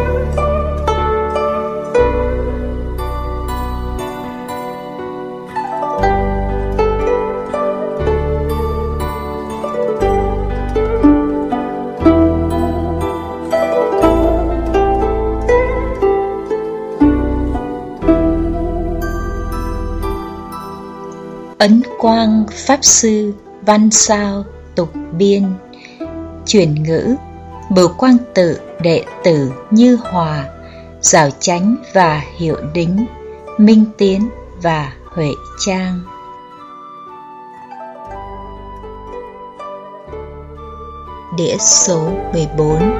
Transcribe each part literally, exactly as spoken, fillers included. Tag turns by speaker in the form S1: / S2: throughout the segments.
S1: Ấn Quang Pháp Sư văn sao tục biên. Chuyển ngữ Bửu Quang Tự đệ tử Như Hòa, Giảo Chánh và Hiệu Đính, Minh Tiến và Huệ Trang. Đĩa số mười bốn.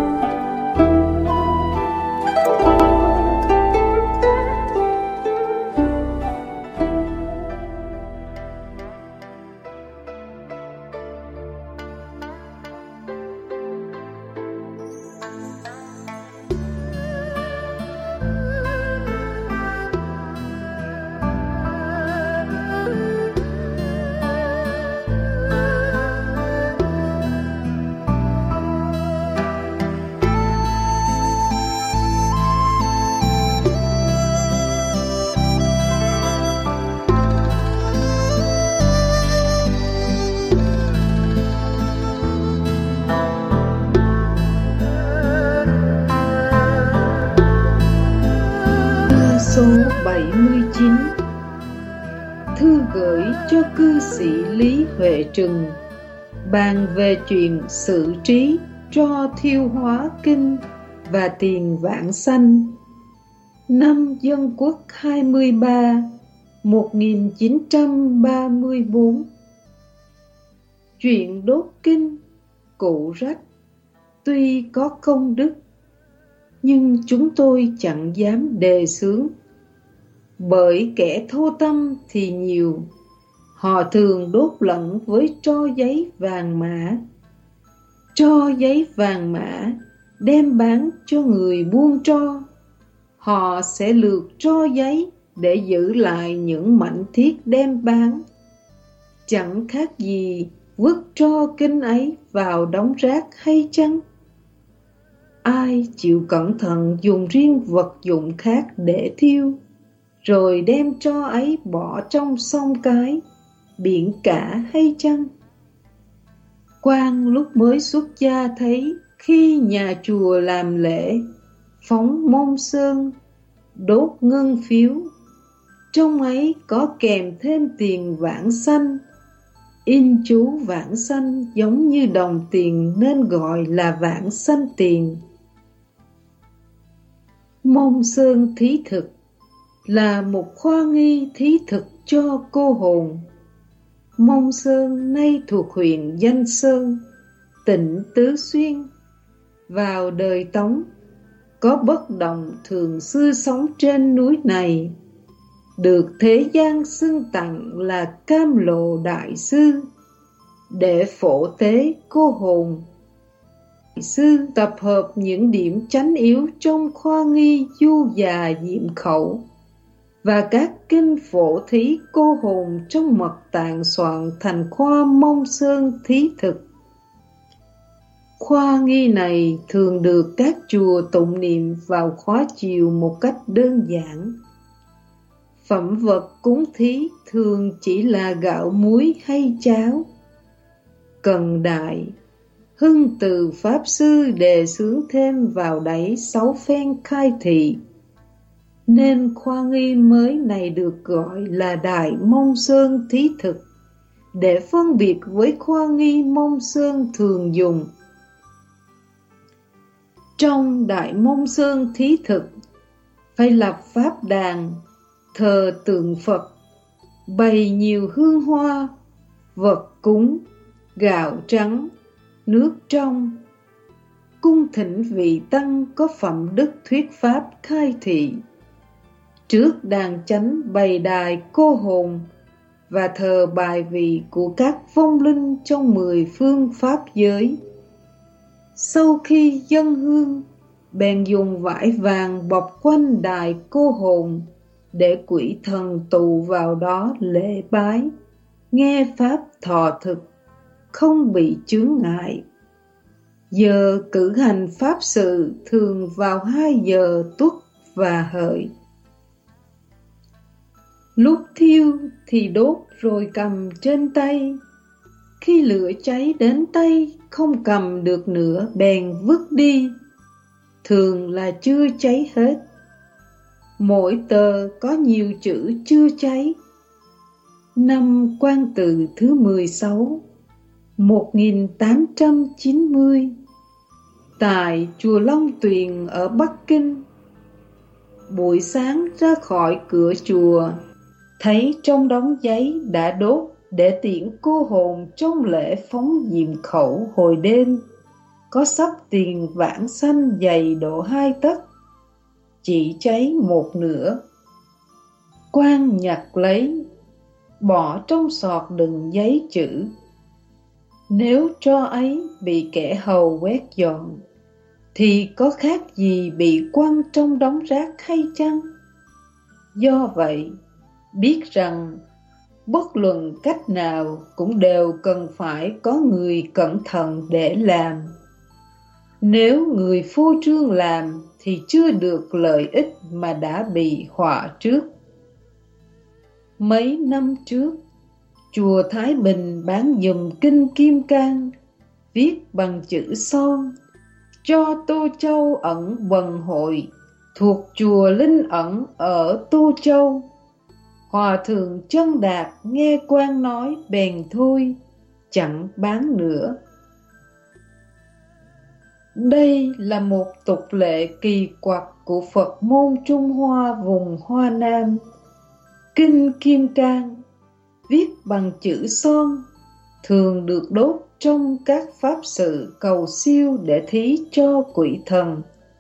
S2: Số bảy mươi chín. Thư gửi cho cư sĩ Lý Huệ Trừng, bàn về chuyện xử trí tro thiêu hóa kinh và tiền vãng sanh. Năm Dân Quốc hai mươi ba, một nghìn chín trăm ba mươi tư. Chuyện đốt kinh, cụ rách, tuy có công đức, nhưng chúng tôi chẳng dám đề xướng. Bởi kẻ thô tâm thì nhiều, họ thường đốt lẫn với tro giấy vàng mã. Tro giấy vàng mã đem bán cho người buôn tro, họ sẽ lược tro giấy để giữ lại những mảnh thiết đem bán. Chẳng khác gì vứt tro kinh ấy vào đống rác hay chăng? Ai chịu cẩn thận dùng riêng vật dụng khác để thiêu, rồi đem tro ấy bỏ trong sông Cái, biển Cả hay chăng? Quang lúc mới xuất gia thấy khi nhà chùa làm lễ, phóng mông sơn, đốt ngân phiếu, trong ấy có kèm thêm tiền vãng sanh. In chú vãng sanh giống như đồng tiền nên gọi là vãng sanh tiền. Mông sơn thí thực là một khoa nghi thí thực cho cô hồn. Mông Sơn nay thuộc huyện Danh Sơn, tỉnh Tứ Xuyên. Vào đời Tống, có bất đồng thường xưa sống trên núi này, được thế gian xưng tặng là Cam Lộ Đại Sư, để phổ tế cô hồn. Đại sư tập hợp những điểm chánh yếu trong khoa nghi du già diệm khẩu và các kinh phổ thí cô hồn trong mật tạng soạn thành khoa Mông Sơn thí thực. Khoa nghi này thường được các chùa tụng niệm vào khóa chiều một cách đơn giản. Phẩm vật cúng thí thường chỉ là gạo muối hay cháo. Cần đại, Hưng Từ Pháp Sư đề xướng thêm vào đấy sáu phen khai thị, nên khoa nghi mới này được gọi là Đại Mông Sơn thí thực, để phân biệt với khoa nghi Mông Sơn thường dùng. Trong Đại Mông Sơn thí thực, phải lập pháp đàn, thờ tượng Phật, bày nhiều hương hoa, vật cúng, gạo trắng, nước trong, cung thỉnh vị tăng có phẩm đức thuyết pháp khai thị. Trước đàn chánh bày đài cô hồn và thờ bài vị của các vong linh trong mười phương pháp giới. Sau khi dâng hương, bèn dùng vải vàng bọc quanh đài cô hồn để quỷ thần tụ vào đó lễ bái, nghe pháp thọ thực, không bị chướng ngại. Giờ cử hành pháp sự thường vào hai giờ tuất và hợi. Lúc thiêu thì đốt rồi cầm trên tay, khi lửa cháy đến tay không cầm được nữa bèn vứt đi, thường là chưa cháy hết. Mỗi tờ có nhiều chữ chưa cháy. Năm Quang Tự thứ mười sáu, một nghìn tám trăm chín mươi, tại chùa Long Tuyền ở Bắc Kinh. Buổi sáng ra khỏi cửa chùa, thấy trong đống giấy đã đốt để tiễn cô hồn trong lễ phóng diệm khẩu hồi đêm, có xấp tiền vãng xanh dày độ hai tấc, chỉ cháy một nửa. Quan nhặt lấy, bỏ trong sọt đựng giấy chữ. Nếu tro ấy bị kẻ hầu quét dọn, thì có khác gì bị quăng trong đống rác hay chăng? Do vậy, biết rằng bất luận cách nào cũng đều cần phải có người cẩn thận để làm. Nếu người phô trương làm thì chưa được lợi ích mà đã bị họa trước. Mấy năm trước, chùa Thái Bình bán giùm kinh Kim Cang, viết bằng chữ son, cho Tô Châu ẩn Vần Hội, thuộc chùa Linh Ẩn ở Tô Châu. Hòa thượng Chân Đạt nghe quan nói bèn thôi, chẳng bán nữa. Đây là một tục lệ kỳ quặc của Phật môn Trung Hoa vùng Hoa Nam. Kinh Kim Cang viết bằng chữ son thường được đốt trong các pháp sự cầu siêu để thí cho quỷ thần.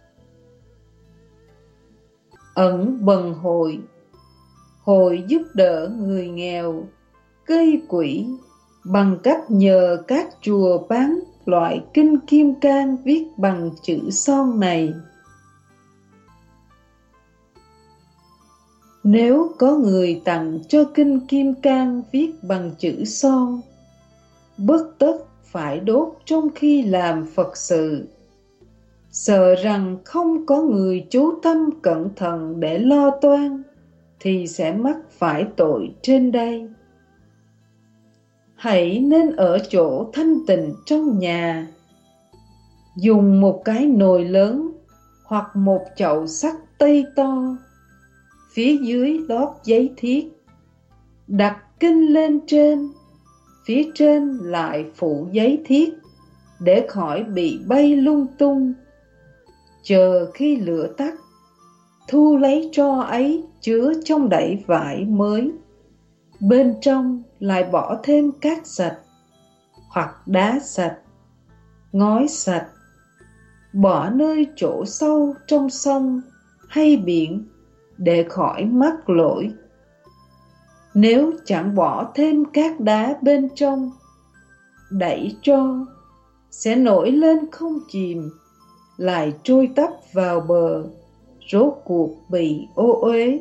S2: Ẩn Vần Hội, hội giúp đỡ người nghèo, gây quỷ bằng cách nhờ các chùa bán loại kinh Kim Cang viết bằng chữ son này. Nếu có người tặng cho kinh Kim Cang viết bằng chữ son, bất tất phải đốt trong khi làm Phật sự, sợ rằng không có người chú tâm cẩn thận để lo toan, thì sẽ mắc phải tội trên đây. Hãy nên ở chỗ thanh tịnh trong nhà, dùng một cái nồi lớn hoặc một chậu sắt tây to, phía dưới lót giấy thiết, đặt kinh lên trên, phía trên lại phủ giấy thiết để khỏi bị bay lung tung. Chờ khi lửa tắt, thu lấy tro ấy chứa trong đậy vải mới, bên trong lại bỏ thêm cát sạch hoặc đá sạch, ngói sạch, bỏ nơi chỗ sâu trong sông hay biển để khỏi mắc lỗi. Nếu chẳng bỏ thêm cát đá bên trong, đẩy tro sẽ nổi lên không chìm, lại trôi tấp vào bờ, rốt cuộc bị ô uế.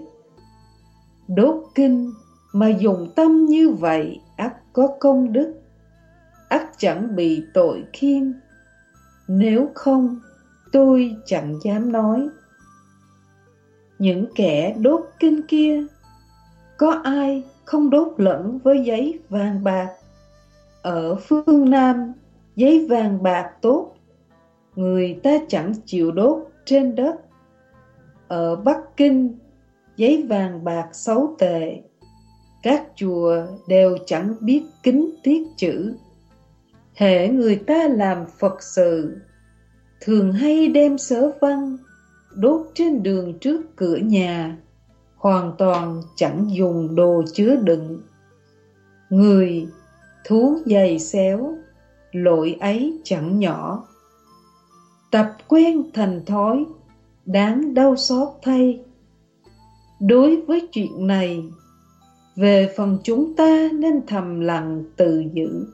S2: Đốt kinh mà dùng tâm như vậy ắt có công đức, ắt chẳng bị tội khiên. Nếu không, tôi chẳng dám nói. Những kẻ đốt kinh kia, có ai không đốt lẫn với giấy vàng bạc? Ở phương Nam, giấy vàng bạc tốt, người ta chẳng chịu đốt trên đất. Ở Bắc Kinh, giấy vàng bạc xấu tệ, các chùa đều chẳng biết kính tiết chữ. Hễ người ta làm Phật sự, thường hay đem sớ văn đốt trên đường trước cửa nhà, hoàn toàn chẳng dùng đồ chứa đựng. Người, thú dày xéo, lỗi ấy chẳng nhỏ. Tập quen thành thói, đáng đau xót thay. Đối với chuyện này, về phần chúng ta nên thầm lặng tự giữ.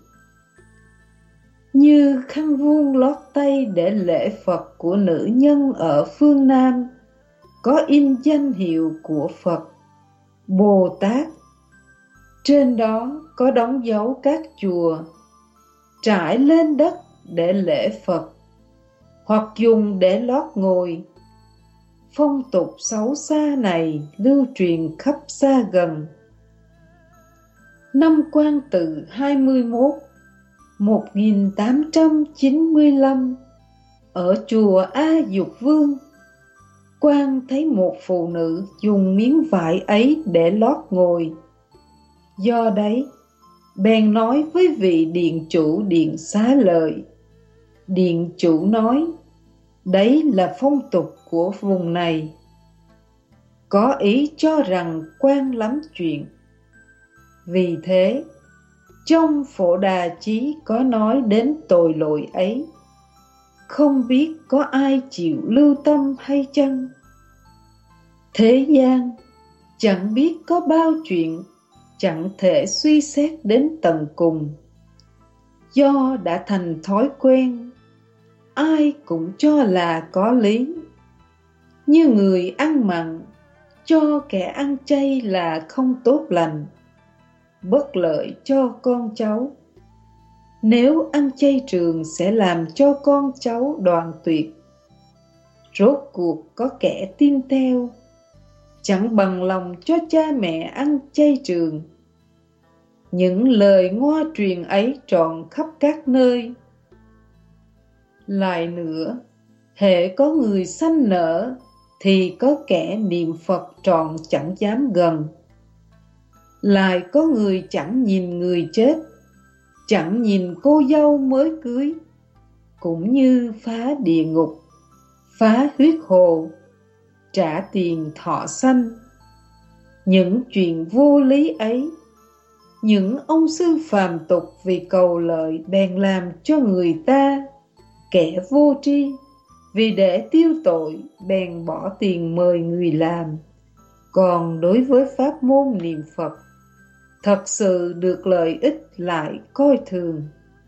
S2: Như khăn vuông lót tay để lễ Phật của nữ nhân ở phương Nam, có in danh hiệu của Phật, Bồ Tát. Trên đó có đóng dấu các chùa, trải lên đất để lễ Phật, hoặc dùng để lót ngồi. Phong tục xấu xa này lưu truyền khắp xa gần. Năm Quan Tự hai mươi mốt, một nghìn tám trăm chín mươi lăm, ở chùa A Dục Vương, Quan thấy một phụ nữ dùng miếng vải ấy để lót ngồi. Do đấy, bèn nói với vị điện chủ điện Xá Lợi. Điện chủ nói, đấy là phong tục của vùng này. Có ý cho rằng Quan lắm chuyện. Vì thế, trong Phổ Đà Chí có nói đến tội lỗi ấy. Không biết có ai chịu lưu tâm hay chăng? Thế gian chẳng biết có bao chuyện, chẳng thể suy xét đến tận cùng. Do đã thành thói quen, ai cũng cho là có lý. Như người ăn mặn, cho kẻ ăn chay là không tốt lành, bất lợi cho con cháu. Nếu ăn chay trường sẽ làm cho con cháu đoạn tuyệt. Rốt cuộc có kẻ tin theo, chẳng bằng lòng cho cha mẹ ăn chay trường. Những lời ngoa truyền ấy tròn khắp các nơi. Lại nữa, hễ có người sanh nở, thì có kẻ niệm Phật trọn chẳng dám gần. Lại có người chẳng nhìn người chết, chẳng nhìn cô dâu mới cưới, cũng như phá địa ngục, phá huyết hồ, trả tiền thọ sanh. Những chuyện vô lý ấy, những ông sư phàm tục vì cầu lợi bèn làm cho người ta, kẻ vô tri, vì để tiêu tội bèn bỏ tiền mời người làm. Còn đối với pháp môn niệm Phật, thật sự được lợi ích lại coi thường.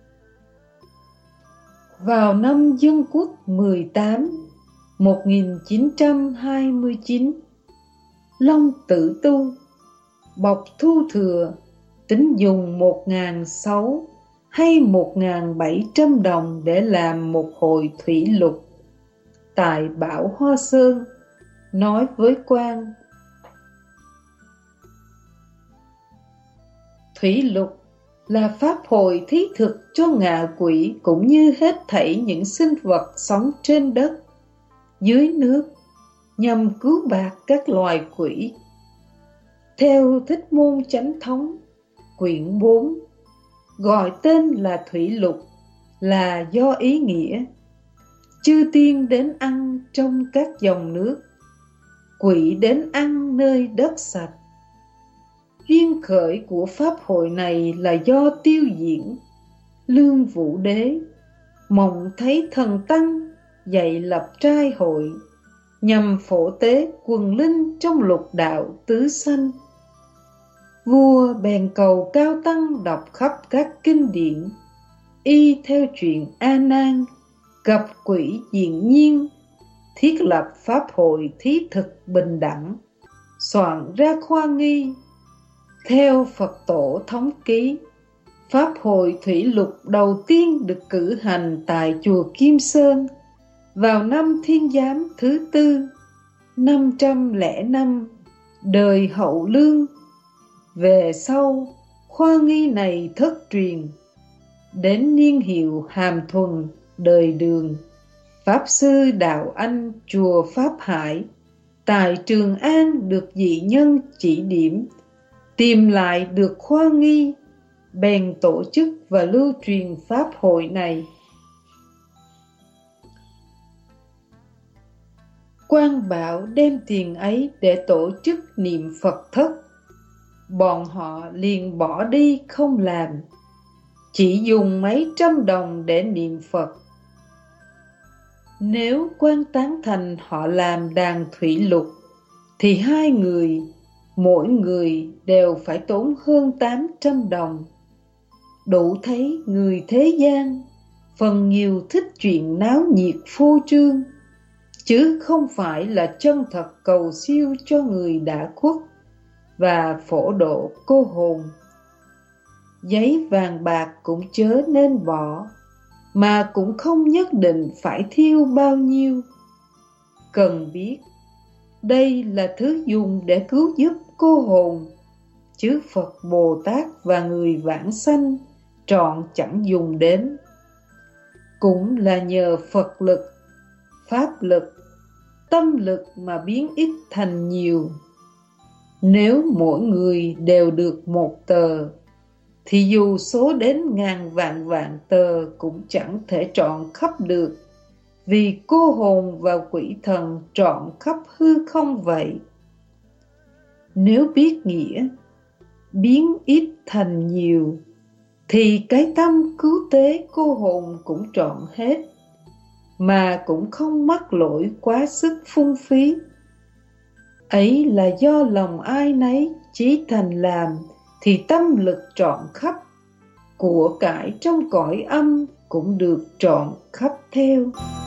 S2: Vào năm Dân Quốc mười tám, một nghìn chín trăm hai mươi chín, Long Tử Tu, Bộc Thu Thừa tính dùng một nghìn sáu hay một nghìn bảy trăm đồng để làm một hội thủy lục tại Bảo Hoa Sơn, nói với Quan: thủy lục là pháp hội thí thực cho ngạ quỷ, cũng như hết thảy những sinh vật sống trên đất, dưới nước, nhằm cứu bạt các loài quỷ. Theo Thích Môn Chánh Thống, quyển bốn, gọi tên là thủy lục là do ý nghĩa chư tiên đến ăn trong các dòng nước, quỷ đến ăn nơi đất sạch. Duyên khởi của pháp hội này là do Tiêu Diễn, Lương Vũ Đế mộng thấy thần tăng dạy lập trai hội, nhằm phổ tế quần linh trong lục đạo tứ sanh. Vua bèn cầu cao tăng đọc khắp các kinh điển, y theo chuyện A Nan gặp quỷ diện nhiên, thiết lập pháp hội thí thực bình đẳng, soạn ra khoa nghi. Theo Phật tổ thống ký, pháp hội thủy lục đầu tiên được cử hành tại chùa Kim Sơn vào năm Thiên Giám thứ tư, năm trăm lẻ năm, đời Hậu Lương. Về sau, khoa nghi này thất truyền. Đến niên hiệu Hàm Thuần, đời Đường, Pháp Sư Đạo Anh chùa Pháp Hải tại Trường An được dị nhân chỉ điểm, tìm lại được khoa nghi, bèn tổ chức và lưu truyền pháp hội này. Quan Bảo đem tiền ấy để tổ chức niệm Phật thất. Bọn họ liền bỏ đi không làm, chỉ dùng mấy trăm đồng để niệm Phật. Nếu Quan tán thành họ làm đàn thủy lục, thì hai người, mỗi người đều phải tốn hơn tám trăm đồng. Đủ thấy người thế gian phần nhiều thích chuyện náo nhiệt phô trương, chứ không phải là chân thật cầu siêu cho người đã khuất và phổ độ cô hồn. Giấy vàng bạc cũng chớ nên bỏ, mà cũng không nhất định phải thiêu bao nhiêu. Cần biết, đây là thứ dùng để cứu giúp cô hồn, chứ Phật Bồ Tát và người vãng sanh trọn chẳng dùng đến. Cũng là nhờ Phật lực, Pháp lực, tâm lực mà biến ít thành nhiều. Nếu mỗi người đều được một tờ, thì dù số đến ngàn vạn vạn tờ cũng chẳng thể trọn khắp được, vì cô hồn và quỷ thần trọn khắp hư không vậy. Nếu biết nghĩa, biến ít thành nhiều, thì cái tâm cứu tế cô hồn cũng trọn hết, mà cũng không mắc lỗi quá sức phung phí. Ấy là do lòng ai nấy chí thành làm, thì tâm lực trọn khắp, của cải trong cõi âm cũng được trọn khắp theo.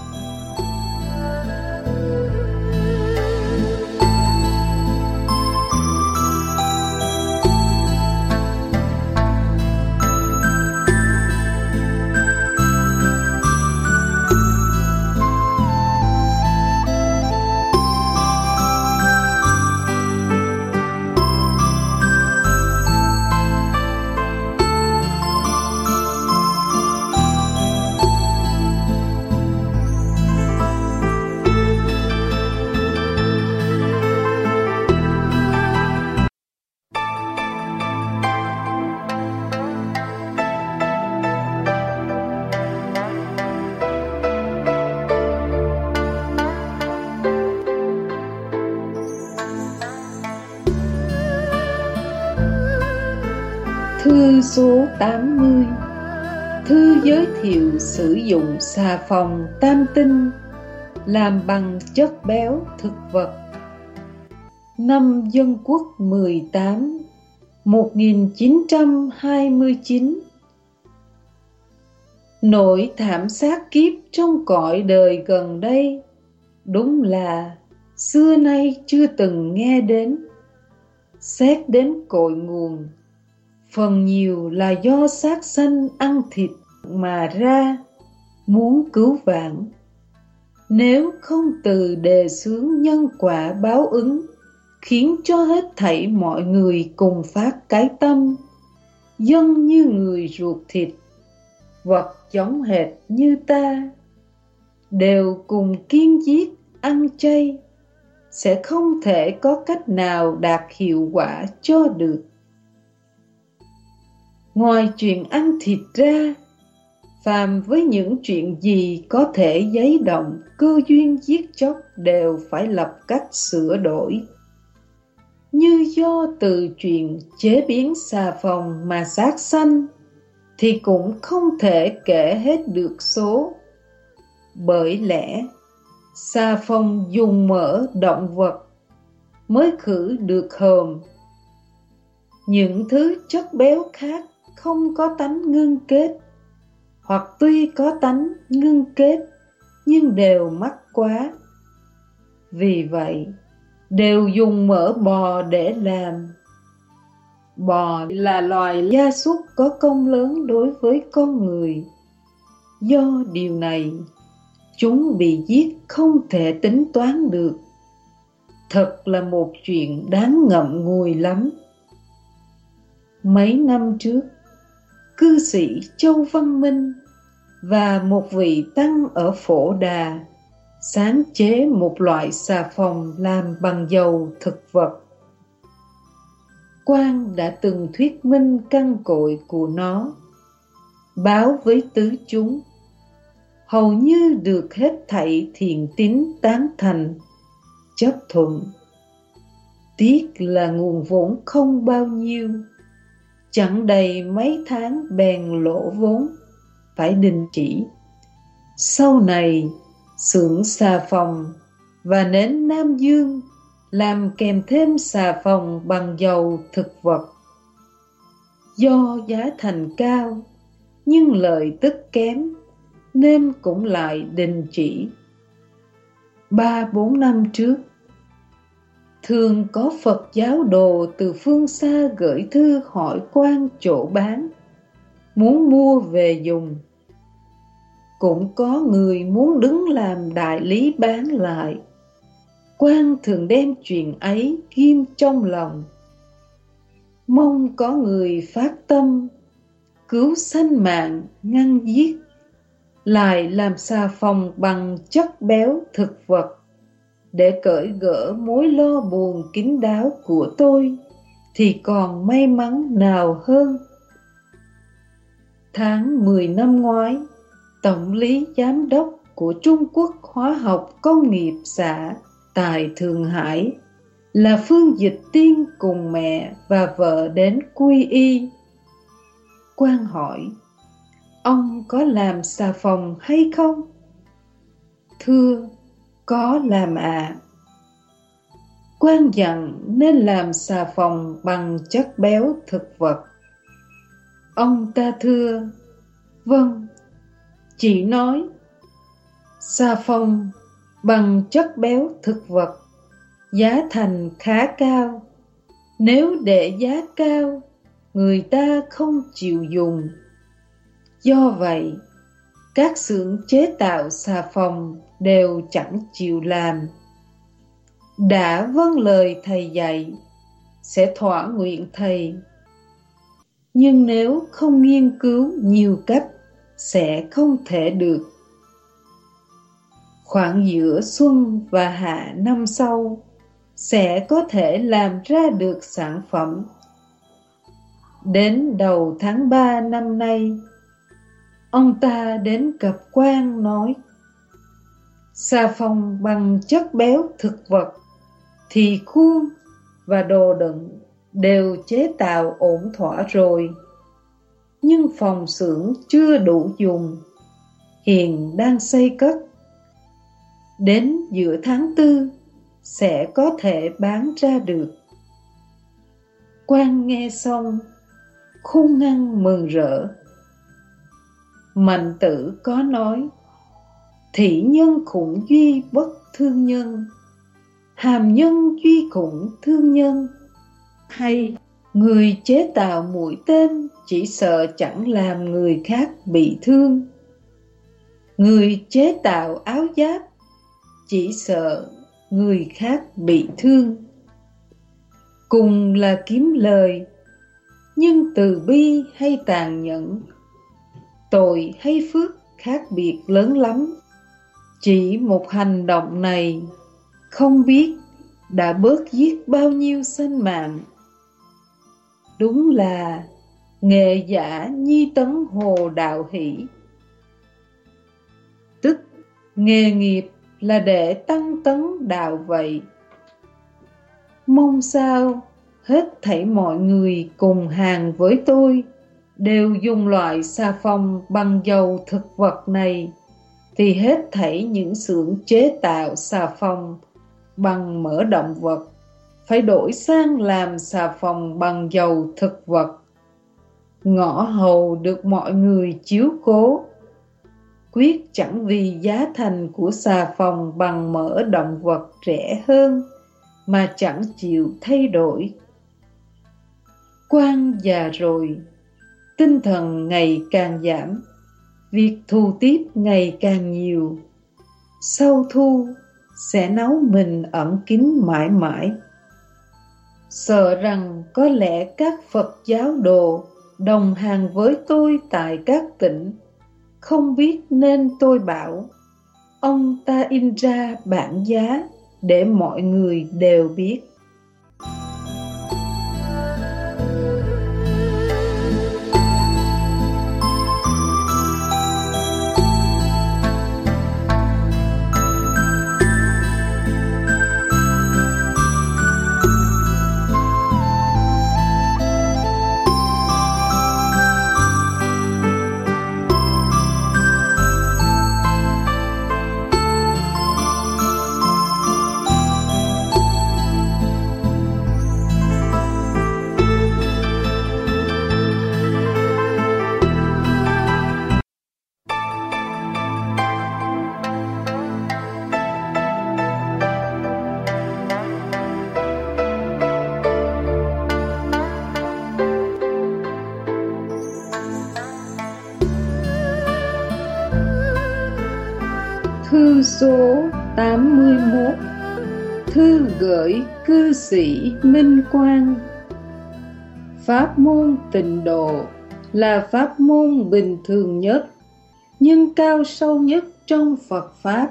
S2: Thư số tám mươi. Thư giới thiệu sử dụng xà phòng tam tinh làm bằng chất béo thực vật. Năm Dân Quốc mười tám, một nghìn chín trăm hai mươi chín. Nỗi thảm sát kiếp trong cõi đời gần đây đúng là xưa nay chưa từng nghe đến. Xét đến cội nguồn, phần nhiều là do sát sanh ăn thịt mà ra, muốn cứu vãn. Nếu không từ đề xướng nhân quả báo ứng, khiến cho hết thảy mọi người cùng phát cái tâm, dân như người ruột thịt, vật giống hệt như ta, đều cùng kiêng giết ăn chay, sẽ không thể có cách nào đạt hiệu quả cho được. Ngoài chuyện ăn thịt ra, phàm với những chuyện gì có thể giấy động cơ duyên giết chóc đều phải lập cách sửa đổi. Như do từ chuyện chế biến xà phòng mà sát sanh, thì cũng không thể kể hết được số. Bởi lẽ xà phòng dùng mỡ động vật mới khử được hờm. Những thứ chất béo khác không có tánh ngưng kết, hoặc tuy có tánh ngưng kết nhưng đều mắc quá. Vì vậy đều dùng mỡ bò để làm. Bò là loài gia súc có công lớn đối với con người. Do điều này, chúng bị giết không thể tính toán được. Thật là một chuyện đáng ngậm ngùi lắm. Mấy năm trước, cư sĩ Châu Văn Minh và một vị tăng ở Phổ Đà sáng chế một loại xà phòng làm bằng dầu thực vật. Quang đã từng thuyết minh căn cội của nó, báo với tứ chúng, hầu như được hết thảy thiện tín tán thành, chấp thuận. Tiếc là nguồn vốn không bao nhiêu, chẳng đầy mấy tháng bèn lỗ vốn, phải đình chỉ. Sau này, xưởng xà phòng và nến Nam Dương làm kèm thêm xà phòng bằng dầu thực vật. Do giá thành cao, nhưng lợi tức kém, nên cũng lại đình chỉ. Ba bốn năm trước, thường có Phật giáo đồ từ phương xa gửi thư hỏi Quang chỗ bán, muốn mua về dùng. cũng có người muốn đứng làm đại lý bán lại. Quan thường đem chuyện ấy ghim trong lòng, mong có người phát tâm cứu sanh mạng ngăn giết, lại làm xà phòng bằng chất béo thực vật để cởi gỡ mối lo buồn kín đáo của tôi, thì còn may mắn nào hơn. Tháng mười năm ngoái, Tổng lý Giám đốc của Trung Quốc Hóa học Công nghiệp xã tại Thượng Hải là Phương Dịch Tiên cùng mẹ và vợ đến quy y. Quan hỏi: ông có làm xà phòng hay không? Thưa, có làm ạ. À. Quan dặn nên làm xà phòng bằng chất béo thực vật. Ông ta thưa: vâng. Chị nói: xà phòng bằng chất béo thực vật giá thành khá cao, nếu để giá cao người ta không chịu dùng. Do vậy các xưởng chế tạo xà phòng đều chẳng chịu làm. Đã vâng lời thầy dạy, sẽ thỏa nguyện thầy. Nhưng nếu không nghiên cứu nhiều cách, sẽ không thể được. Khoảng giữa xuân và hạ năm sau, sẽ có thể làm ra được sản phẩm. Đến đầu tháng ba năm nay, ông ta đến gặp quan nói: xà phòng bằng chất béo thực vật thì khuôn và đồ đựng đều chế tạo ổn thỏa rồi, nhưng phòng xưởng chưa đủ dùng, hiện đang xây cất. Đến giữa tháng tư sẽ có thể bán ra được. Quan nghe xong khôn ngoan mừng rỡ. Mạnh Tử có nói: thị nhân khủng duy bất thương nhân, hàm nhân duy khủng thương nhân. Hay người chế tạo mũi tên chỉ sợ chẳng làm người khác bị thương, người chế tạo áo giáp chỉ sợ người khác bị thương. Cùng là kiếm lời, nhưng từ bi hay tàn nhẫn, tội hay phước khác biệt lớn lắm. Chỉ một hành động này không biết đã bớt giết bao nhiêu sinh mạng. Đúng là nghệ giả nhi tấn hồ đạo hỷ. Tức nghề nghiệp là để tăng tấn đạo vậy. Mong sao hết thảy mọi người cùng hàng với tôi đều dùng loại xà phòng bằng dầu thực vật này, thì hết thảy những xưởng chế tạo xà phòng bằng mỡ động vật phải đổi sang làm xà phòng bằng dầu thực vật. Ngõ hầu được mọi người chiếu cố, quyết chẳng vì giá thành của xà phòng bằng mỡ động vật rẻ hơn mà chẳng chịu thay đổi. Quan già rồi, tinh thần ngày càng giảm, việc thu tiếp ngày càng nhiều. Sau thu sẽ nấu mình ẩn kín mãi mãi. Sợ rằng có lẽ các Phật giáo đồ đồng hàng với tôi tại các tỉnh không biết, nên tôi bảo ông ta in ra bảng giá để mọi người đều biết. Số tám mươi mốt. Thư gửi cư sĩ Minh Quang. Pháp môn tịnh độ là pháp môn bình thường nhất, nhưng cao sâu nhất trong Phật Pháp.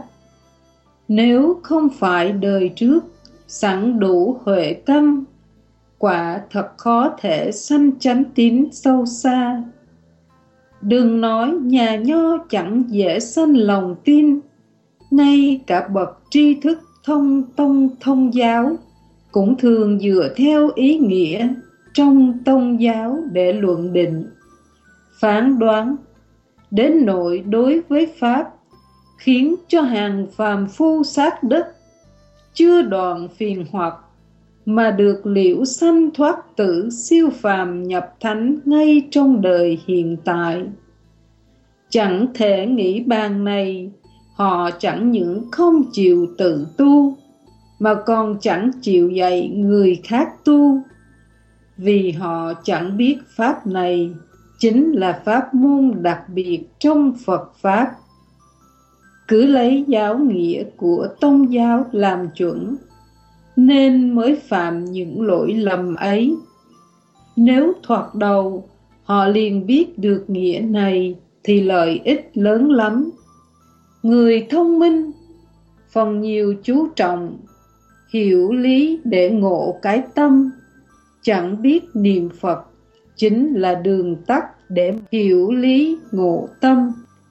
S2: Nếu không phải đời trước sẵn đủ huệ căn, quả thật khó thể sanh chánh tín sâu xa. Đừng nói nhà nho chẳng dễ sanh lòng tin, ngay cả bậc tri thức thông tông thông giáo cũng thường dựa theo ý nghĩa trong tông giáo để luận định, phán đoán, đến nỗi đối với Pháp, khiến cho hàng phàm phu sát đất chưa đoạn phiền hoặc mà được liễu sanh thoát tử, siêu phàm nhập thánh ngay trong đời hiện tại. Chẳng thể nghĩ bàn này, họ chẳng những không chịu tự tu, mà còn chẳng chịu dạy người khác tu, vì họ chẳng biết Pháp này chính là pháp môn đặc biệt trong Phật Pháp. Cứ lấy giáo nghĩa của tông giáo làm chuẩn, nên mới phạm những lỗi lầm ấy. Nếu thoạt đầu họ liền biết được nghĩa này thì lợi ích lớn lắm. Người thông minh phần nhiều chú trọng hiểu lý để ngộ cái tâm, chẳng biết niệm Phật chính là đường tắt để hiểu lý ngộ tâm.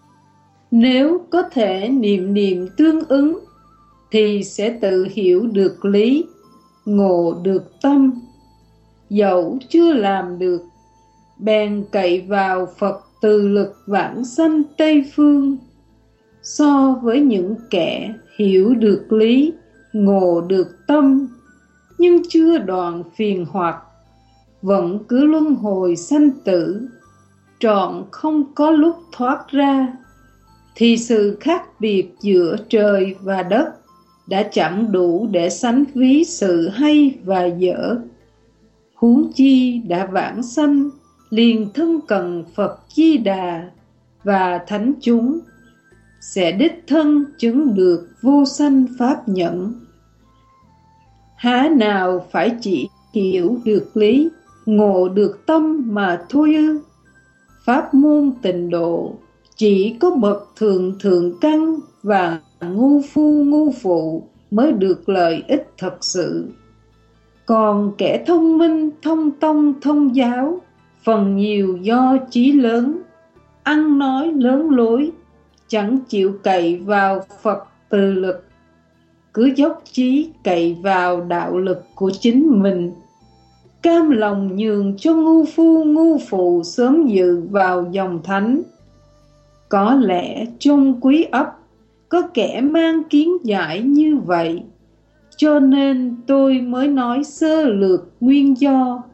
S2: Nếu có thể niệm niệm tương ứng thì sẽ tự hiểu được lý, ngộ được tâm. Dẫu chưa làm được, bèn cậy vào Phật từ lực vãng sanh Tây Phương. So với những kẻ hiểu được lý, ngộ được tâm, nhưng chưa đoạn phiền hoặc, vẫn cứ luân hồi sanh tử, trọn không có lúc thoát ra, thì sự khác biệt giữa trời và đất đã chẳng đủ để sánh ví sự hay và dở. Huống chi đã vãng sanh, liền thân cận Phật Di Đà và thánh chúng, sẽ đích thân chứng được vô sanh pháp nhẫn. Há nào phải chỉ hiểu được lý, ngộ được tâm mà thôi ư? Pháp môn tịnh độ chỉ có bậc thượng thượng căn và ngu phu ngu phụ mới được lợi ích thật sự. Còn kẻ thông minh thông tông thông giáo phần nhiều do chí lớn, ăn nói lớn lối, chẳng chịu cậy vào Phật từ lực, cứ dốc chí cậy vào đạo lực của chính mình, cam lòng nhường cho ngu phu ngu phụ sớm dự vào dòng thánh. Có lẽ trong quý ấp có kẻ mang kiến giải như vậy, cho nên tôi mới nói sơ lược nguyên do.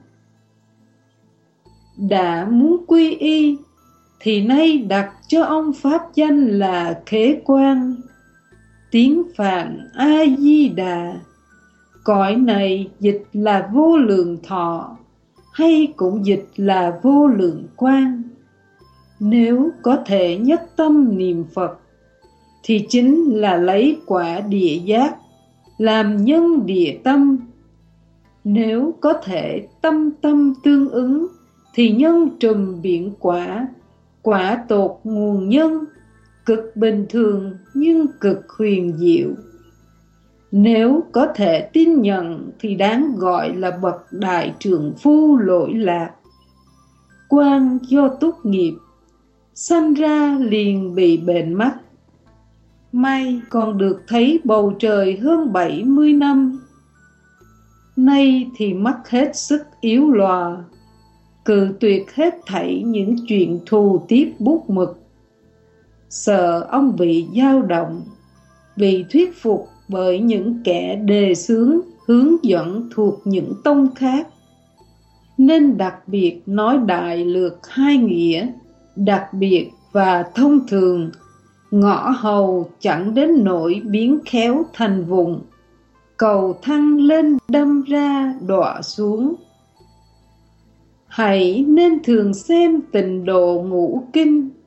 S2: Đã muốn quy y thì nay đặt cho ông pháp danh là Khế Quan, tiếng Phạn A Di Đà. Cõi này dịch là vô lượng thọ, hay cũng dịch là vô lượng quang. Nếu có thể nhất tâm niệm Phật thì chính là lấy quả địa giác làm nhân địa tâm. Nếu có thể tâm tâm tương ứng thì nhân trùm biển quả, quả tột nguồn nhân, cực bình thường nhưng cực huyền diệu. Nếu có thể tin nhận thì đáng gọi là bậc đại trượng phu lỗi lạc. Quan do túc nghiệp, sanh ra liền bị bệnh mắt. May còn được thấy bầu trời hơn bảy mươi năm. Nay thì mắt hết sức yếu lòa, cự tuyệt hết thảy những chuyện thù tiếp bút mực. Sợ ông bị dao động, bị thuyết phục bởi những kẻ đề xướng hướng dẫn thuộc những tông khác, nên đặc biệt nói đại lược hai nghĩa, đặc biệt và thông thường, ngõ hầu chẳng đến nỗi biến khéo thành vùng, cầu thăng lên đâm ra đọa xuống. Hãy nên thường xem Tịnh Độ Ngũ Kinh,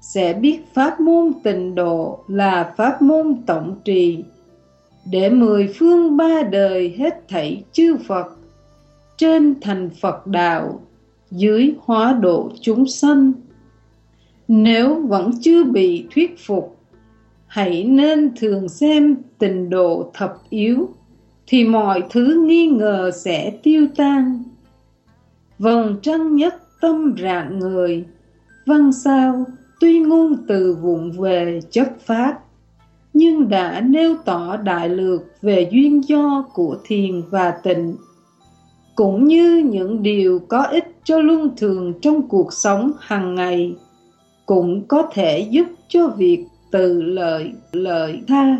S2: sẽ biết pháp môn tịnh độ là pháp môn tổng trì, để mười phương ba đời hết thảy chư Phật, trên thành Phật đạo, dưới hóa độ chúng sanh. Nếu vẫn chưa bị thuyết phục, hãy nên thường xem tịnh độ thập yếu, thì mọi thứ nghi ngờ sẽ tiêu tan. Vầng trăng nhất tâm rạng người, văn sao tuy ngôn từ vụng về chất phát, nhưng đã nêu tỏ đại lược về duyên do của thiền và tịnh, cũng như những điều có ích cho luân thường trong cuộc sống hàng ngày, cũng có thể giúp cho việc từ lợi lợi tha.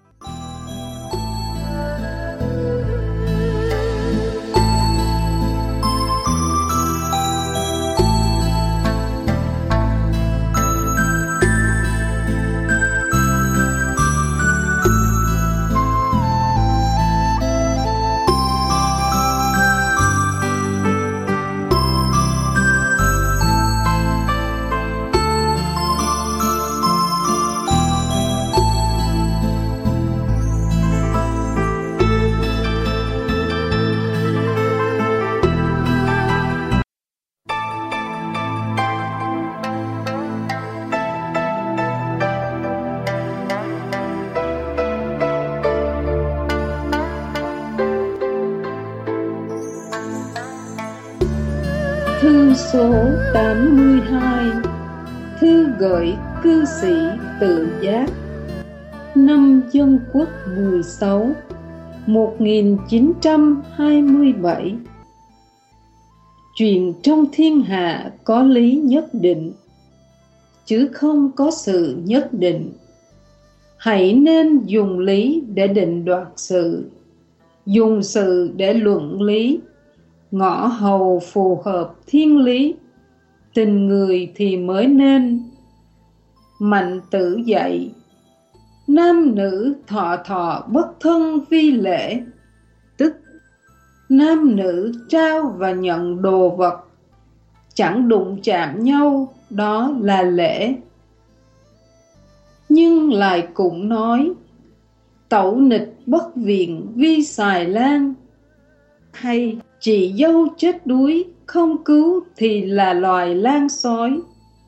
S2: Thư số tám mươi hai. Thư gửi cư sĩ Tự Giác. Năm Dân Quốc mười sáu, một nghìn chín trăm hai mươi bảy. Chuyện trong thiên hạ có lý nhất định, chứ không có sự nhất định. Hãy nên dùng lý để định đoạt sự, dùng sự để luận lý. Ngõ hầu phù hợp thiên lý, tình người thì mới nên. Mạnh Tử dạy, nam nữ thọ thọ bất thân vi lễ, tức nam nữ trao và nhận đồ vật, chẳng đụng chạm nhau, đó là lễ. Nhưng lại cũng nói, tẩu nịch bất viện vi xài lan, hay chị dâu chết đuối không cứu thì là loài lan sói.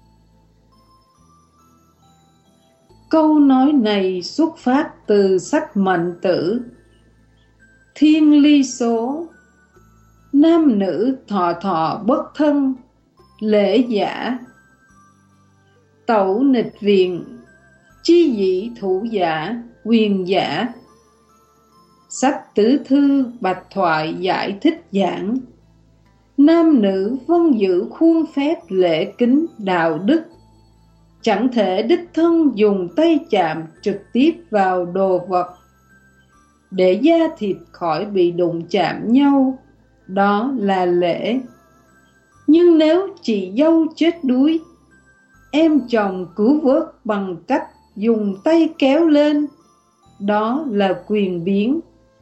S2: Câu nói này xuất phát từ sách Mạnh Tử. Thiên ly số, nam nữ thọ thọ bất thân, lễ giả. Tẩu nịch viện, chi dĩ thủ giả, quyền giả. Sách Tứ Thư Bạch Thoại giải thích giảng, nam nữ vâng giữ khuôn phép lễ kính đạo đức, chẳng thể đích thân dùng tay chạm trực tiếp vào đồ vật, để da thịt khỏi bị đụng chạm nhau, đó là lễ. Nhưng nếu chị dâu chết đuối, em chồng cứu vớt bằng cách dùng tay kéo lên, đó là quyền biến.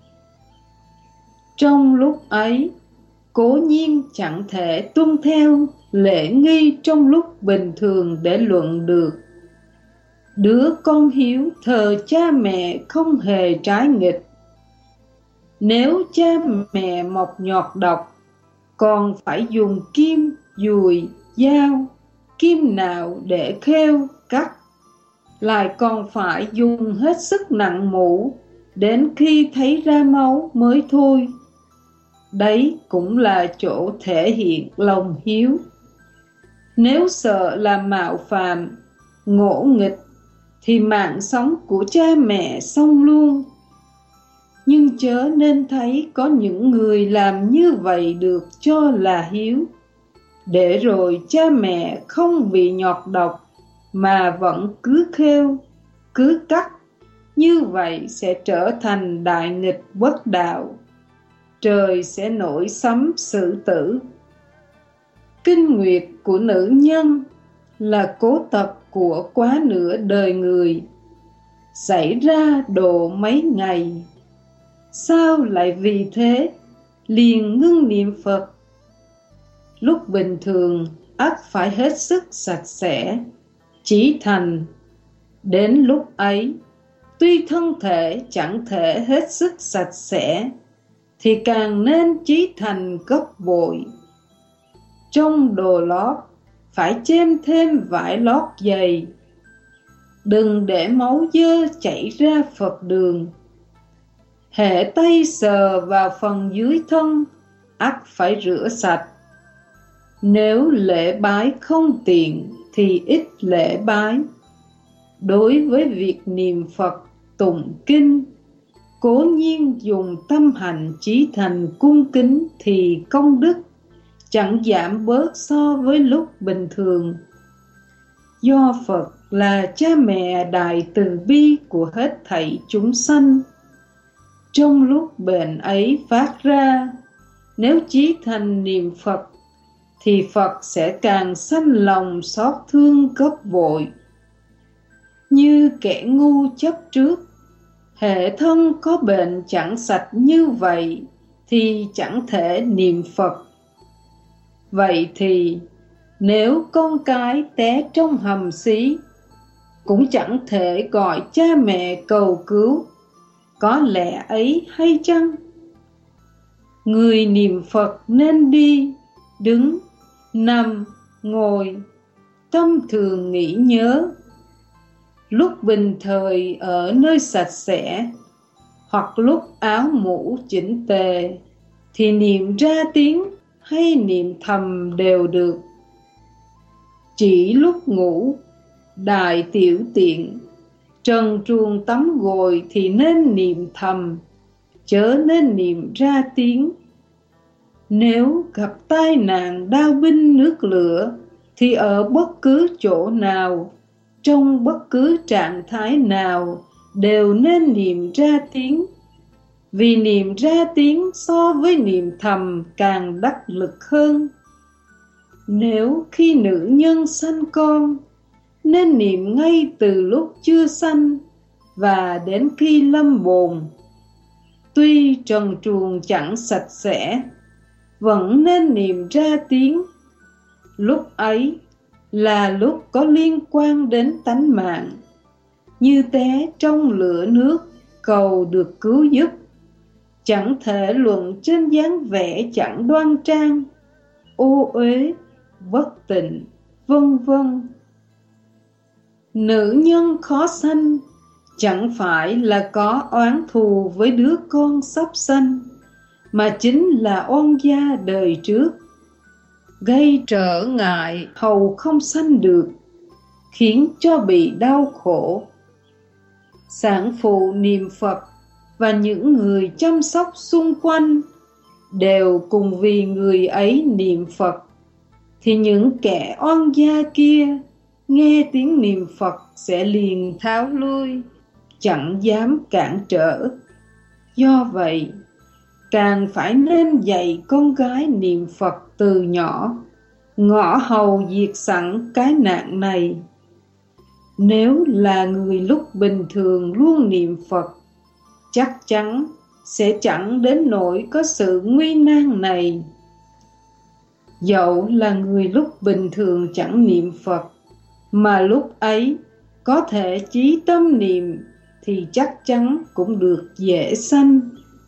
S2: Trong lúc ấy, cố nhiên chẳng thể tuân theo lễ nghi trong lúc bình thường để luận được. Đứa con hiếu thờ cha mẹ không hề trái nghịch. Nếu cha mẹ mọc nhọt độc, còn phải dùng kim, dùi, dao, kim nạo để khêu, cắt, lại còn phải dùng hết sức nặng mũ, đến khi thấy ra máu mới thôi. Đấy cũng là chỗ thể hiện lòng hiếu. Nếu sợ làm mạo phạm, ngỗ nghịch, thì mạng sống của cha mẹ xong luôn. Nhưng chớ nên thấy có những người làm như vậy được cho là hiếu, để rồi cha mẹ không bị nhọt độc mà vẫn cứ khêu, cứ cắt. Như vậy sẽ trở thành đại nghịch bất đạo, trời sẽ nổi sấm xử tử. Kinh nguyệt của nữ nhân là cố tật của quá nửa đời người, xảy ra độ mấy ngày. Sao lại vì thế liền ngưng niệm Phật? Lúc bình thường ắt phải hết sức sạch sẽ, Chí thành, đến lúc ấy, tuy thân thể chẳng thể hết sức sạch sẽ, thì càng nên chí thành gấp bội. Trong đồ lót, phải chêm thêm vải lót dày. Đừng để máu dơ chảy ra Phật đường. Hễ tay sờ vào phần dưới thân, ắt phải rửa sạch. Nếu lễ bái không tiện thì ít lễ bái. Đối với việc niệm Phật, tụng kinh, cố nhiên dùng tâm hành chí thành cung kính thì công đức chẳng giảm bớt so với lúc bình thường. Do Phật là cha mẹ đại từ bi của hết thảy chúng sanh, trong lúc bệnh ấy phát ra, nếu chí thành niệm Phật, thì Phật sẽ càng sanh lòng xót thương gấp bội. Như kẻ ngu chấp trước, hễ thân có bệnh chẳng sạch như vậy, thì chẳng thể niệm Phật. Vậy thì, nếu con cái té trong hầm xí, cũng chẳng thể gọi cha mẹ cầu cứu, có lẽ ấy hay chăng? Người niệm Phật nên đi, đứng, nằm, ngồi, tâm thường nghĩ nhớ. Lúc bình thời ở nơi sạch sẽ, hoặc lúc áo mũ chỉnh tề, thì niệm ra tiếng hay niệm thầm đều được. Chỉ lúc ngủ, đại tiểu tiện, trần truồng tắm gội thì nên niệm thầm, chớ nên niệm ra tiếng. Nếu gặp tai nạn đao binh nước lửa, thì ở bất cứ chỗ nào, trong bất cứ trạng thái nào, đều nên niệm ra tiếng. Vì niệm ra tiếng so với niệm thầm càng đắc lực hơn. Nếu khi nữ nhân sanh con, nên niệm ngay từ lúc chưa sanh và đến khi lâm bồn. Tuy trần truồng chẳng sạch sẽ, vẫn nên niệm ra tiếng. Lúc ấy là lúc có liên quan đến tánh mạng, như té trong lửa nước cầu được cứu giúp. Chẳng thể luận trên dáng vẻ chẳng đoan trang, ô uế, bất tịnh, vân vân. Nữ nhân khó sanh, chẳng phải là có oán thù với đứa con sắp sanh, mà chính là oan gia đời trước, gây trở ngại hầu không sanh được, khiến cho bị đau khổ. Sản phụ niệm Phật và những người chăm sóc xung quanh đều cùng vì người ấy niệm Phật, thì những kẻ oan gia kia nghe tiếng niệm Phật sẽ liền tháo lui, chẳng dám cản trở. Do vậy, càng phải nên dạy con gái niệm Phật từ nhỏ, ngõ hầu diệt sẵn cái nạn này. Nếu là người lúc bình thường luôn niệm Phật, chắc chắn sẽ chẳng đến nỗi có sự nguy nan này. Dẫu là người lúc bình thường chẳng niệm Phật, mà lúc ấy có thể chí tâm niệm, thì chắc chắn cũng được dễ sanh.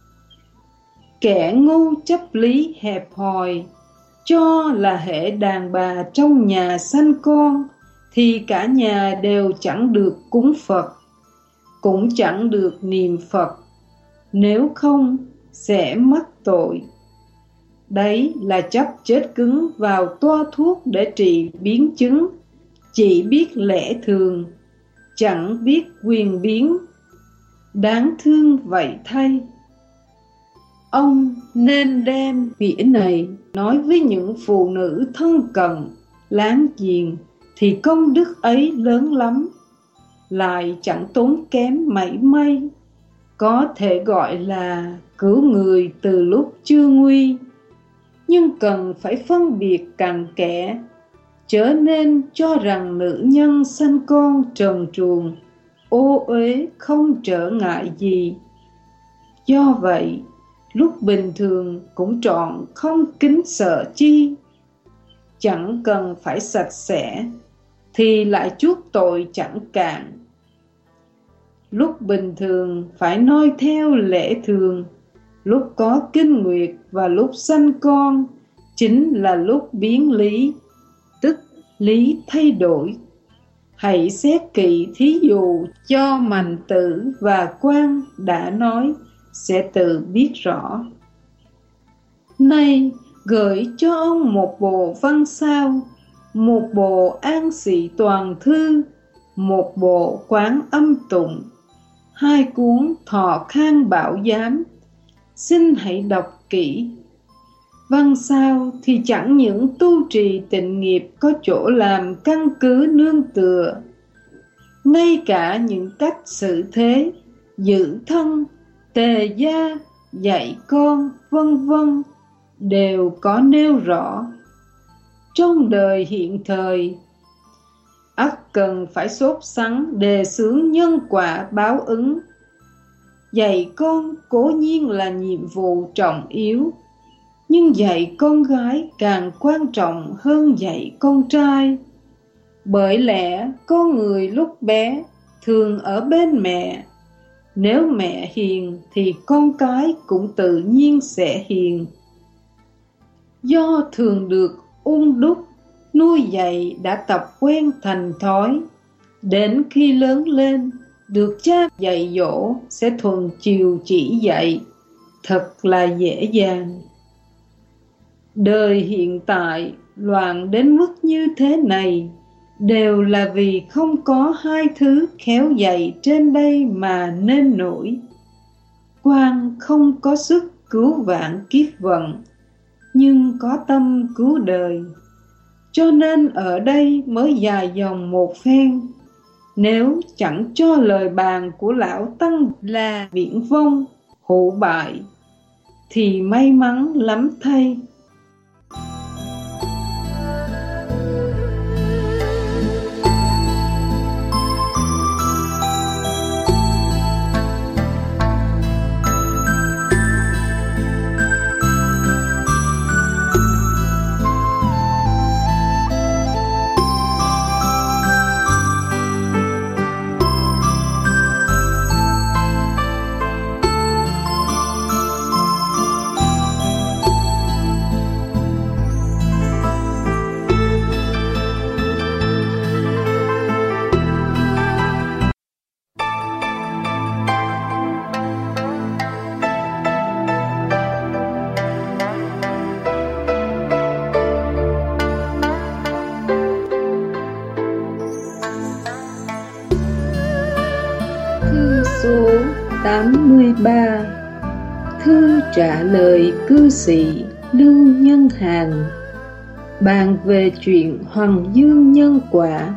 S2: Kẻ ngu chấp lý hẹp hòi, cho là hễ đàn bà trong nhà sanh con, thì cả nhà đều chẳng được cúng Phật, cũng chẳng được niệm Phật, nếu không sẽ mắc tội. Đấy là chấp chết cứng vào toa thuốc để trị biến chứng, chỉ biết lẽ thường, chẳng biết quyền biến. Đáng thương vậy thay. Ông nên đem nghĩa này nói với những phụ nữ thân cận, láng giềng, thì công đức ấy lớn lắm, lại chẳng tốn kém mảy may, có thể gọi là cứu người từ lúc chưa nguy. Nhưng cần phải phân biệt cặn kẽ, chớ nên cho rằng nữ nhân sanh con trần truồng, ô uế không trở ngại gì. Do vậy, lúc bình thường cũng trọn không kính sợ chi. Chẳng cần phải sạch sẽ, thì lại chuốc tội chẳng cạn. Lúc bình thường phải noi theo lễ thường, lúc có kinh nguyệt và lúc sanh con chính là lúc biến lý, tức lý thay đổi. Hãy xét kỹ thí dụ cho Mạnh Tử và Quang đã nói, sẽ tự biết rõ. Nay gửi cho ông một bộ văn sao, một bộ An Sĩ Toàn Thư, một bộ Quán Âm Tụng, hai cuốn Thọ Khang Bảo Giám. Xin hãy đọc kỹ. Văn sao thì chẳng những tu trì tịnh nghiệp có chỗ làm căn cứ nương tựa, ngay cả những cách xử thế, giữ thân, tề gia, dạy con, vân vân đều có nêu rõ. Trong đời hiện thời, ắt cần phải sốt sắng đề xướng nhân quả báo ứng. Dạy con cố nhiên là nhiệm vụ trọng yếu, nhưng dạy con gái càng quan trọng hơn dạy con trai. Bởi lẽ con người lúc bé thường ở bên mẹ, nếu mẹ hiền thì con cái cũng tự nhiên sẽ hiền. Do thường được ung đúc, nuôi dạy đã tập quen thành thói, đến khi lớn lên được cha dạy dỗ sẽ thuần chiều chỉ dạy, thật là dễ dàng. Đời hiện tại loạn đến mức như thế này đều là vì không có hai thứ khéo dạy trên đây mà nên nổi. Quan không có sức cứu vãn kiếp vận, nhưng có tâm cứu đời, cho nên ở đây mới dài dòng một phen. Nếu chẳng cho lời bàn của lão tăng là viển vông, hụ bại, thì may mắn lắm thay. Số tám mươi ba. Thư trả lời cư sĩ Lưu Nhân Hàn, bàn về chuyện Hoàng Dương nhân quả.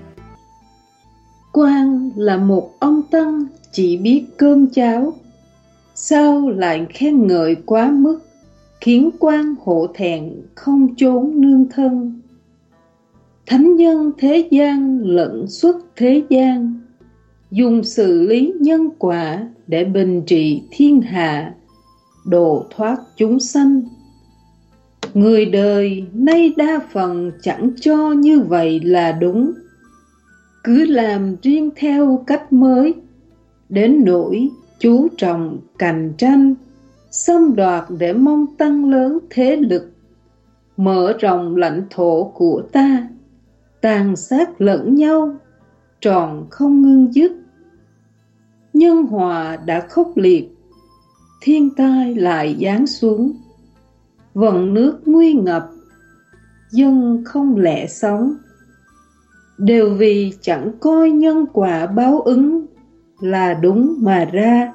S2: Quang là một ông tăng chỉ biết cơm cháo, sao lại khen ngợi quá mức, khiến Quang hổ thẹn không chốn nương thân. Thánh nhân thế gian lẫn xuất thế gian, dùng xử lý nhân quả để bình trị thiên hạ, độ thoát chúng sanh. Người đời nay đa phần chẳng cho như vậy là đúng, cứ làm riêng theo cách mới, đến nỗi chú trọng cạnh tranh, xâm đoạt để mong tăng lớn thế lực, mở rộng lãnh thổ của ta, tàn sát lẫn nhau, tròn không ngưng dứt. Nhân hòa đã khốc liệt, thiên tai lại giáng xuống, vận nước nguy ngập, dân không lẽ sống, đều vì chẳng coi nhân quả báo ứng là đúng mà ra.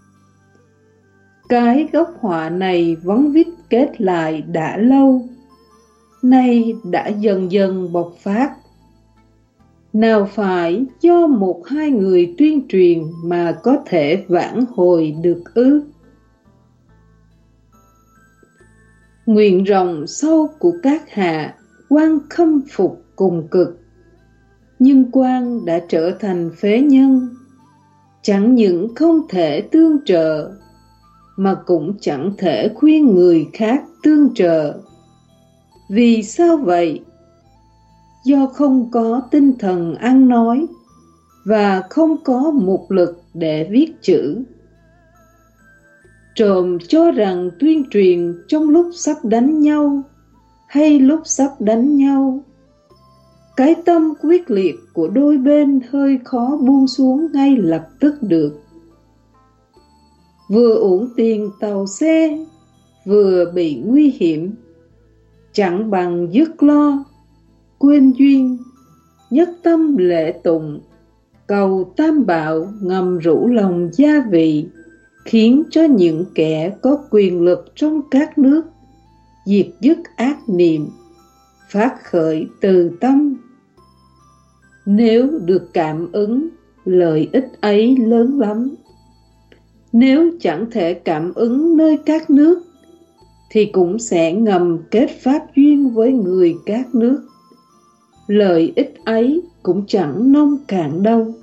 S2: Cái gốc họa này vấn vít kết lại đã lâu, nay đã dần dần bộc phát. Nào phải do một hai người tuyên truyền mà có thể vãn hồi được ư? Nguyện rộng sâu của các hạ Quan khâm phục cùng cực, nhưng Quan đã trở thành phế nhân, chẳng những không thể tương trợ, mà cũng chẳng thể khuyên người khác tương trợ. Vì sao vậy? do không có tinh thần ăn nói và không có mục lực để viết chữ. Trộm cho rằng tuyên truyền trong lúc sắp đánh nhau hay lúc sắp đánh nhau, cái tâm quyết liệt của đôi bên hơi khó buông xuống ngay lập tức được. Vừa uổng tiền tàu xe, vừa bị nguy hiểm, chẳng bằng dứt lo, quên duyên, nhất tâm lễ tụng, cầu tam bảo ngầm rủ lòng gia vị, khiến cho những kẻ có quyền lực trong các nước diệt dứt ác niệm, phát khởi từ tâm. Nếu được cảm ứng, lợi ích ấy lớn lắm. Nếu chẳng thể cảm ứng nơi các nước, thì cũng sẽ ngầm kết pháp duyên với người các nước. Lợi ích ấy cũng chẳng nông cạn đâu.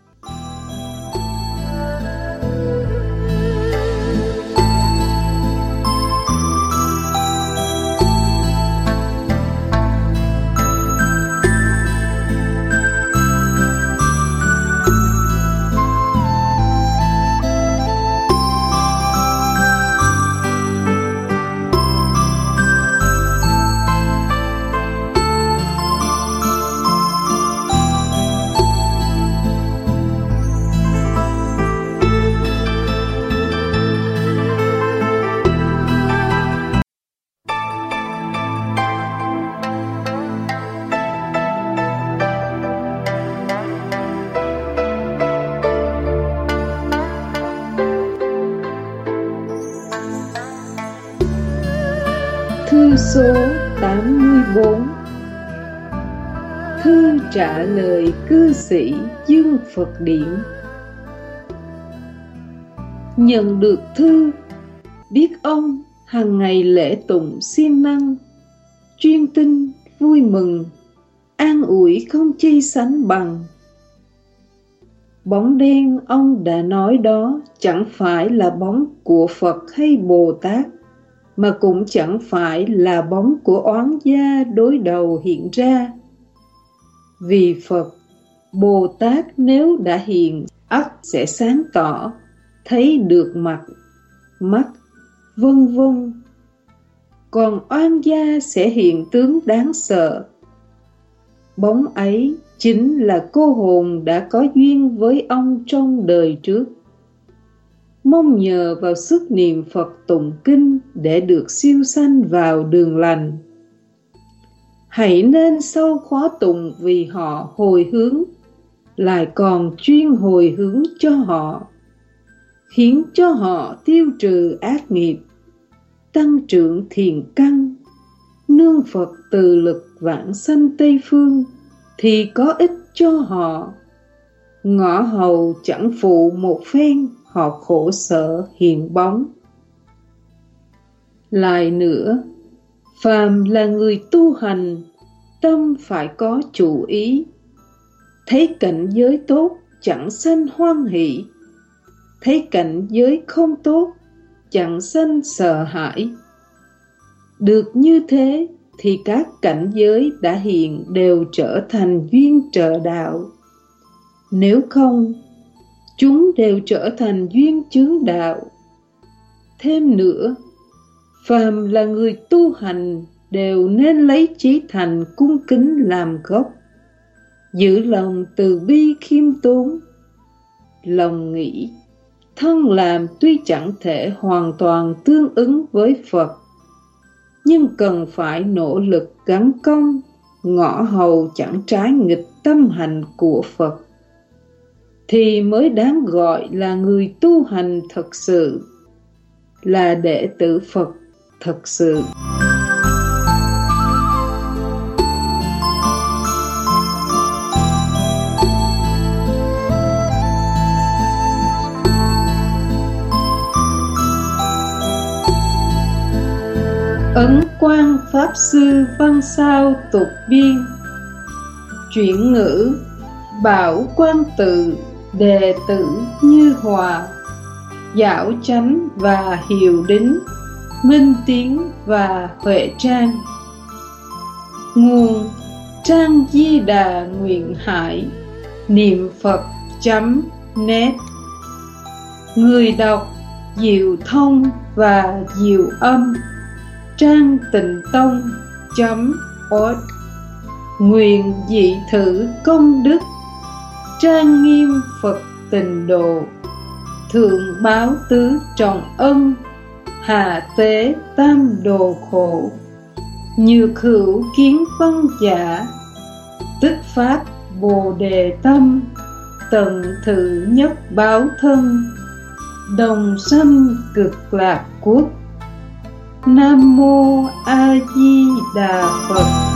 S2: Thư số tám mươi bốn. Thư trả lời cư sĩ Dương Phật Điển. Nhận được thư, biết ông hàng ngày lễ tụng siêng năng, chuyên tinh, vui mừng, an ủi không chi sánh bằng. Bóng đen ông đã nói đó chẳng phải là bóng của Phật hay Bồ Tát, mà cũng chẳng phải là bóng của oán gia đối đầu hiện ra. Vì Phật, Bồ Tát nếu đã hiện, ắt sẽ sáng tỏ, thấy được mặt, mắt, vân vân. Còn oan gia sẽ hiện tướng đáng sợ. Bóng ấy chính là cô hồn đã có duyên với ông trong đời trước, mong nhờ vào sức niệm Phật tụng kinh để được siêu sanh vào đường lành. Hãy nên sau khóa tụng vì họ hồi hướng, lại còn chuyên hồi hướng cho họ, khiến cho họ tiêu trừ ác nghiệp, tăng trưởng thiền căn, nương Phật từ lực vãng sanh Tây Phương, thì có ích cho họ. Ngõ hầu chẳng phụ một phen, họ khổ sở hiện bóng. Lại nữa, phàm là người tu hành, tâm phải có chủ ý. Thấy cảnh giới tốt, chẳng sanh hoan hỷ. Thấy cảnh giới không tốt, chẳng sanh sợ hãi. Được như thế, thì các cảnh giới đã hiện đều trở thành duyên trợ đạo. Nếu không, chúng đều trở thành duyên chướng đạo. Thêm nữa, phàm là người tu hành đều nên lấy chí thành cung kính làm gốc, giữ lòng từ bi khiêm tốn. Lòng nghĩ, thân làm tuy chẳng thể hoàn toàn tương ứng với Phật, nhưng cần phải nỗ lực gắng công, ngõ hầu chẳng trái nghịch tâm hành của Phật, thì mới đáng gọi là người tu hành thật sự, là đệ tử Phật thật sự. Ấn Quang Pháp Sư Văn Sao Tục Biên. Chuyển ngữ: Bảo Quan Tự, đệ tử Như Hòa, Giảo Chánh và Hiệu Đính, Minh Tiến và Huệ Trang. Nguồn: trang Di Đà Nguyện Hải niệm phật chấm net. Người đọc Diệu Thông và Diệu Âm, trang tịnh tông chấm org. Nguyện dị thử công đức, trang nghiêm Phật Tịnh Độ, thượng báo tứ trọng ân, hạ tế tam đồ khổ. Nhược hữu kiến phân giả, tức phát Bồ Đề tâm, tận thử nhất báo thân, đồng sanh cực lạc quốc. Nam mô A Di Đà Phật.